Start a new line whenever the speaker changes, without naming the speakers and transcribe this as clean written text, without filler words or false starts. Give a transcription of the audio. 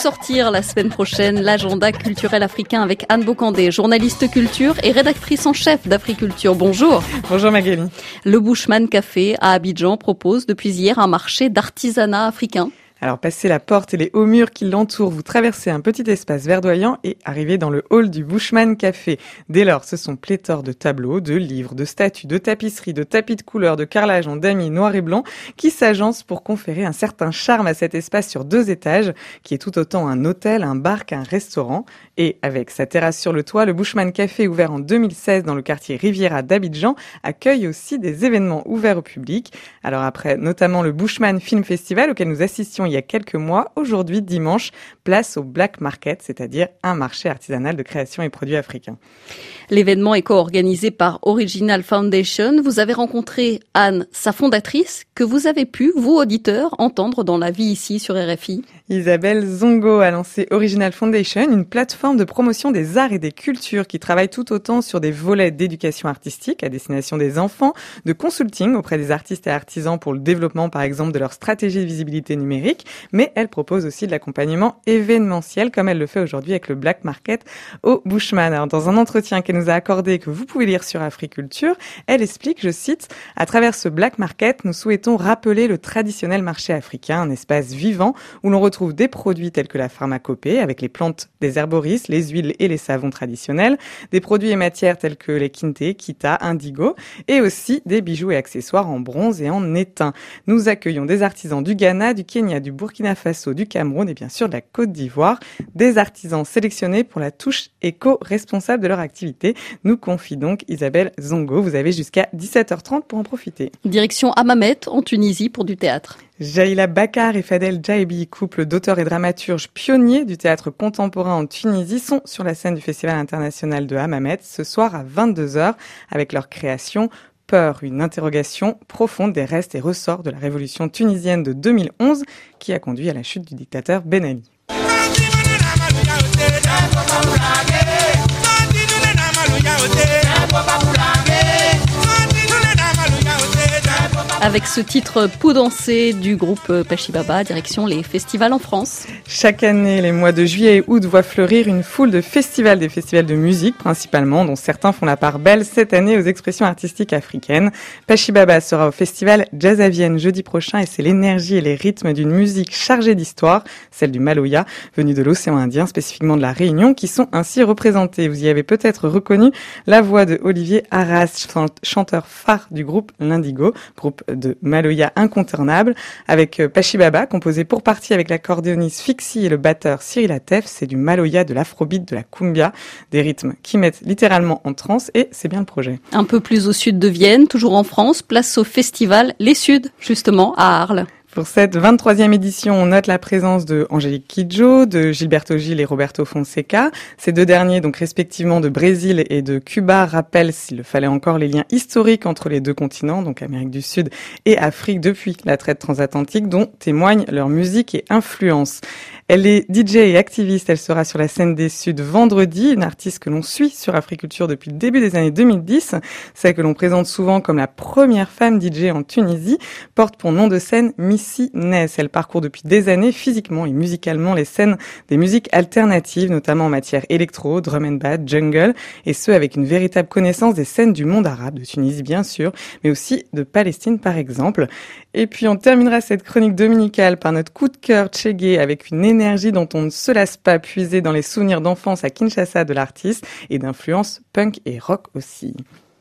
sortir la semaine prochaine l'agenda culturel africain avec Anne Bocandé, journaliste culture et rédactrice en chef d'Africulture. Bonjour.
Bonjour Magali.
Le Bushman Café à Abidjan propose depuis hier un marché d'artisanat africain.
Alors, passez la porte et les hauts murs qui l'entourent, vous traversez un petit espace verdoyant et arrivez dans le hall du Bushman Café. Dès lors, ce sont pléthore de tableaux, de livres, de statues, de tapisseries, de tapis de couleurs, de carrelages en damier noir et blanc qui s'agencent pour conférer un certain charme à cet espace sur 2 étages qui est tout autant un hôtel, un bar qu'un restaurant. Et avec sa terrasse sur le toit, le Bushman Café, ouvert en 2016 dans le quartier Riviera d'Abidjan, accueille aussi des événements ouverts au public. Alors après notamment le Bushman Film Festival auquel nous assistions il y a quelques mois, aujourd'hui dimanche, place au Black Market, c'est-à-dire un marché artisanal de création et produits africains.
L'événement est co-organisé par Original Foundation. Vous avez rencontré Anne, sa fondatrice, que vous avez pu, vous auditeurs, entendre dans la vie ici sur RFI.
Isabelle Zongo a lancé Original Foundation, une plateforme de promotion des arts et des cultures qui travaille tout autant sur des volets d'éducation artistique à destination des enfants, de consulting auprès des artistes et artisans pour le développement par exemple de leur stratégie de visibilité numérique, mais elle propose aussi de l'accompagnement événementiel comme elle le fait aujourd'hui avec le Black Market au Bushman. Alors, dans un entretien qu'elle nous a accordé et que vous pouvez lire sur Africulture, elle explique, je cite, « À travers ce Black Market, nous souhaitons rappeler le traditionnel marché africain, un espace vivant où l'on retrouve des produits tels que la pharmacopée avec les plantes des herboristes, les huiles et les savons traditionnels, des produits et matières tels que les kinte, kita, indigo et aussi des bijoux et accessoires en bronze et en étain. Nous accueillons des artisans du Ghana, du Kenya, du Burkina Faso, du Cameroun et bien sûr de la Côte d'Ivoire, des artisans sélectionnés pour la touche éco-responsable de leur activité. Nous confie donc Isabelle Zongo. Vous avez jusqu'à 17h30 pour en profiter.
Direction Hammamet en Tunisie pour du théâtre.
Jaïla Bakar et Fadel Jaibi, couple d'auteurs et dramaturges pionniers du théâtre contemporain en Tunisie, sont sur la scène du Festival international de Hammamet ce soir à 22h avec leur création Peur, une interrogation profonde des restes et ressorts de la révolution tunisienne de 2011 qui a conduit à la chute du dictateur Ben Ali.
Avec ce titre Poudancé du groupe Pachibaba, direction les festivals en France.
Chaque année, les mois de juillet et août voient fleurir une foule de festivals, des festivals de musique principalement, dont certains font la part belle cette année aux expressions artistiques africaines. Pachibaba sera au festival Jazz à Vienne jeudi prochain et c'est l'énergie et les rythmes d'une musique chargée d'histoire, celle du Maloya, venue de l'océan Indien, spécifiquement de la Réunion, qui sont ainsi représentés. Vous y avez peut-être reconnu la voix de Olivier Arras, chanteur phare du groupe L'Indigo, groupe de Maloya incontournable, avec Pachibaba, composé pour partie avec l'accordéoniste Fixi et le batteur Cyril Atef. C'est du Maloya, de l'afrobeat, de la cumbia, des rythmes qui mettent littéralement en transe et c'est bien le projet.
Un peu plus au sud de Vienne, toujours en France, place au festival Les Suds, justement, à Arles.
Pour cette 23e édition, on note la présence de Angélique Kidjo, de Gilberto Gil et Roberto Fonseca. Ces 2 derniers, donc respectivement de Brésil et de Cuba, rappellent, s'il le fallait encore, les liens historiques entre les 2 continents, donc Amérique du Sud et Afrique, depuis la traite transatlantique, dont témoignent leur musique et influence. Elle est DJ et activiste, elle sera sur la scène des Suds vendredi, une artiste que l'on suit sur Africulture depuis le début des années 2010, celle que l'on présente souvent comme la première femme DJ en Tunisie, porte pour nom de scène Missy Ness. Elle parcourt depuis des années physiquement et musicalement les scènes des musiques alternatives, notamment en matière électro, drum and bass, jungle, et ce avec une véritable connaissance des scènes du monde arabe, de Tunisie bien sûr, mais aussi de Palestine par exemple. Et puis on terminera cette chronique dominicale par notre coup de cœur Tchégué avec une énergie dont on ne se lasse pas, puisée dans les souvenirs d'enfance à Kinshasa de l'artiste et d'influence punk et rock aussi.